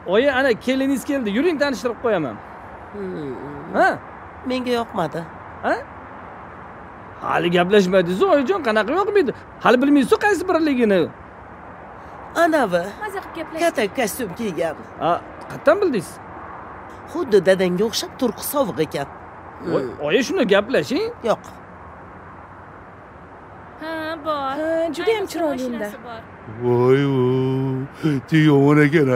Oyi, ana keliningiz keldi. Yuring, tanishtirib qo'yaman. Ha? Menga yoqmadi. Ha? Hali gaplashmadingiz, oyijon, qanaqa yoqmaydi? Hali bilmaysiz qaysi biriligini. Anavi Maza qilib gaplash. katta kostyum kiygan. Ha, qayerdan bildingiz? Xuddi dadangga o'xshab turqi sovuq ekan. Oyi, shuni gaplashing. Yo'q. Ha, bor. Ha, juda ham chiroyli unda. Voy, yomon ekan.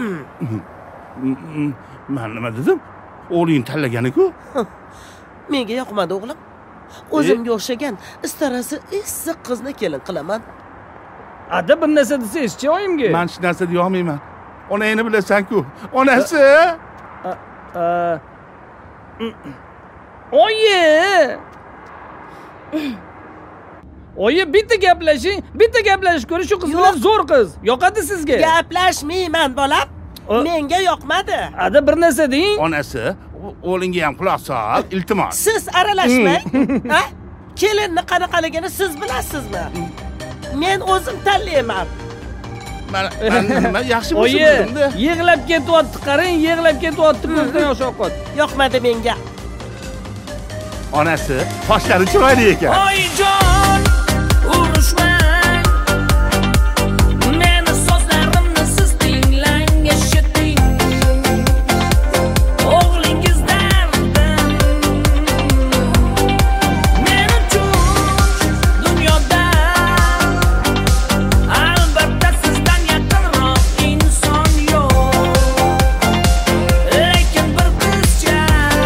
Men nima dedim? O'g'ling tanlagan-ku. Menga yoqmadi o'g'lim. O'zimga o'xshagan istarasi issiq qizni kelin qilaman. Ada bir narsa desangiz-chi oyimga. Men hech narsa deya olmayman. Onangni bilasan-ku. Onasi. Oyi! Oyi, bitta gaplashing, bitta gaplash ko'ring, shu qiz bilan zo'r qiz. Yoqadi sizga. Gaplashmayman, bolam. Menga yoqmadi. Ada bir narsa deng. Onasi, o'g'lingga ham quloq sol, iltimos. Siz aralashmang. Ha? Kelinni qanaqaligini siz bilasizmi? Men o'zim tanlayman. Men nima yaxshi Oyi, bo'lsin-da. yig'lab ketyapti, qarang, yig'lab ketyapti, ko'zdan yosh oqyapti. Yoqmadi menga. Onasi, qoshlari chiroyli ekan. Oyijon, urushmang. Meni so'zlarimni siz tinglang, eshiting. O'g'lingiz dardim. Men uchun dunyoda albatta sizdan yaqinroq inson yo'q. Lekin bir qizcha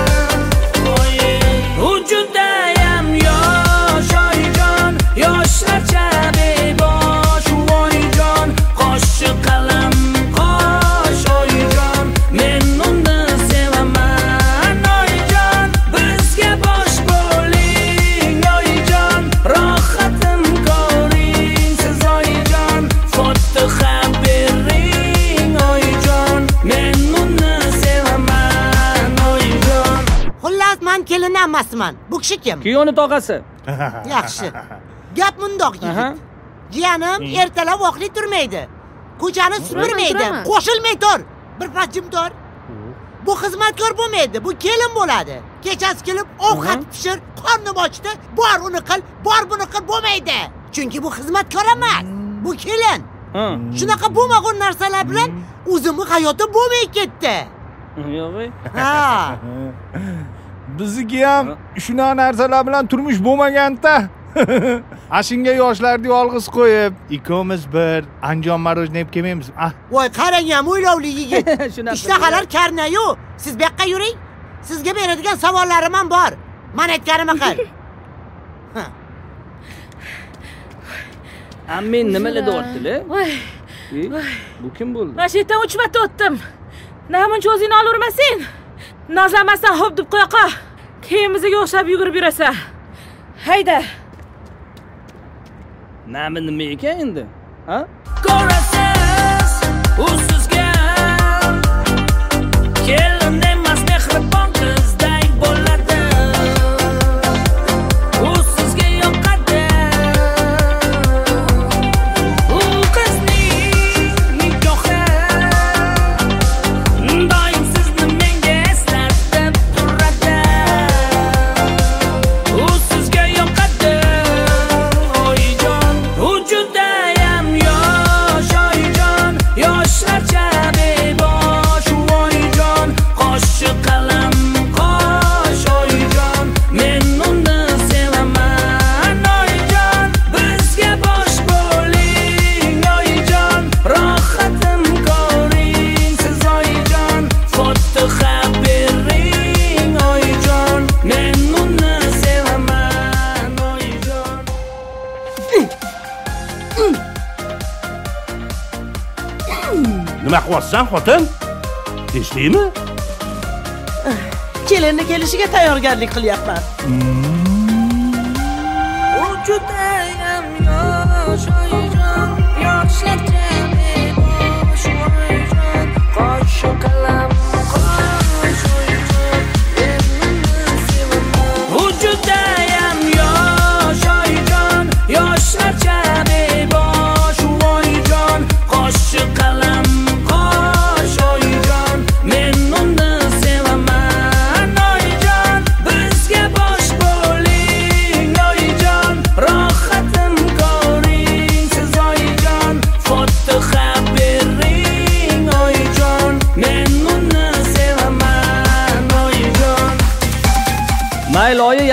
u judayam yosh, oyijon, yoshlarcha bebosh, oyijon, qo'shi qalam qosh, oyijon, men uni sevaman, oyijon, bizga bosh bo'ling, oyijon, rohatim ko'ring siz, oyijon, fotiha bering, oyijon, men uni sevaman, oyijon. Xullas, men kelin emasman. Bu kishi kim? Kuyovni tog'asi. Yaxshi. Gap mundoq Aha. yigit. Jiyanim ertalab vaqtli turmaydi. Ko'chani supurmaydi. turaman. Qo'shilmay tur. Bir pachim tur. Bu xizmatkor bo'lmaydi, bu kelin bo'ladi. Kechasi kelib ovqat pishir, qornim ochdi, bor uni qil, bor buni qil bo'lmaydi. Chunki bu xizmatkor emas, bu kelin. Ha. Shunaqa bo'lmagan narsalar bilan o'zimning hayotim bo'lmay ketdi. Yo'q. Ha. Bizniki ham shunaqa narsalar bilan turmush bo'lmagan-da. Ashunga yoshlarni yolg'iz qo'yib, ikkovimiz bir Andijon marojni yeb kelmaymiz. Voy, qarang ham o'ylovli yigit. Shunaqa. Ishtahalar karnayu. Siz bu yoqqa yuring. Sizga beradigan savollarim ham bor. Men aytganimni qil. Amin nimalar deyapti-la? Voy, Bu kim bo'ldi? mana shu yerdan 3 marta o'tdim. Namuncha o'zingni olavermasin. Nozlamasdan hop deb qo'ya qol. Keyin bizga o'xshab yugurib yurasan. Hayda. Nami nima ekan endi? Ha? Ko'rasiz, u sizga kelin emas, mehribon qizday bo'ladi. U sizga yoqadi. U qizning nikohi doim sizni menga eslatib turadi. U sizga yoqadi, oyijon. U judayam yosh, oyijon, yoshlarcha bebosh, oyijon, qo'shi qalam qosh, oyijon, men uni sevaman, oyijon, bizga bosh bo'ling, oyijon, rohatim ko'ring siz, oyijon, fotiha bering, oyijon, men uni sevaman, oyijon. Nima qilyapsan, xotin? Tinchlikmi? Kelinni kelishiga tayyorgarlik qilyapman. U judayam yosh, oyijon, yoshlarcha bebosh, oyijon, qo'shi qalam qosh, oyijon, men uni sevaman. U judayam yosh, oyijon, yoshlarcha bebosh, oyijon, qo'shi qalam qosh, oyijon.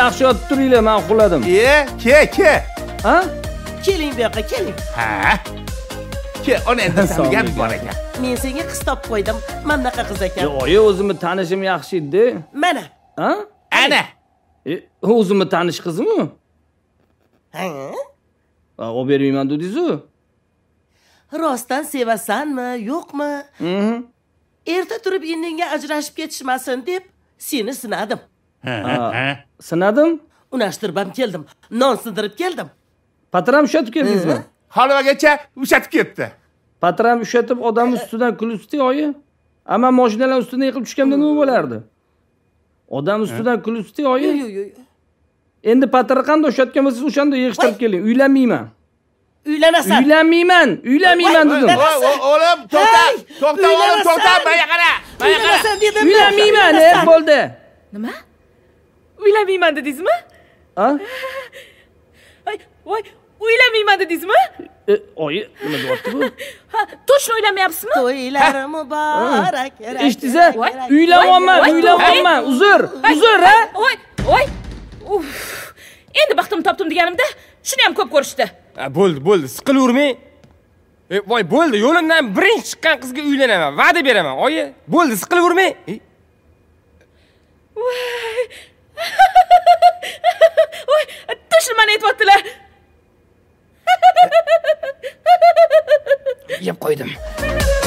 yaxshi yotib turinglar, men uxladim. Ke. Ha? Keling bu yoqqa, keling. Ha. Ke, ona endi Sog' gap bo'ling. bor ekan. Men senga qiz topib qo'ydim. Mana bunaqa qiz ekan. Oyi, o'zimni tanishim yaxshi edi. Mana. Ha? Ana. O'zimni tanish qizmi? Ha? Olib bermayman dedingiz-ku. Rostdan sevasanmi, yo'qmi? Erta turib indinga ajrashib ketishmasin deb seni sinadim. Sinadim? Unashtirib ham keldim. Non sindirib keldim. Patram ushatib keldingizmi? Halvagacha ushatib ketdi. Patram ushatib odam ustidan kulibdi, oyi. Amma mashinalar ustidan yiqilib tushganda nima bo'lardi? Odam ustidan kulibdi, oyi. Yo'q. Endi patirni qanday ushatgan bo'lsangiz, o'shanda yig'ishtirib keling. Uylanmayman. Uylanasan. Uylanmayman dedim. O'g'lim, to'xta, o'g'lim, to'xta, manga qara. Uylanasan dedim. Uylanmayman, bo'ldi. Nima? Uylanmayman dedingizmi? Ha? Voy, uylanmayman dedingizmi? Oyi, nima deyapti bu? Ha, точно uylanmayapsizmi? To'ylari muborak. Eshitdingiz? Uylanyapman. Uzr, ha? Voy. Uf. Endi baxtim topdim deganimda, shuni ham ko'p ko'rishdi. Bo'ldi, siqilavermang. Voy, bo'ldi, yo'limdan birinchi chiqqan qizga uylanaman, va'da beraman. Oyi, bo'ldi, siqilavermang. Voy, точно meni aytibdilar. Yeb qo'ydim.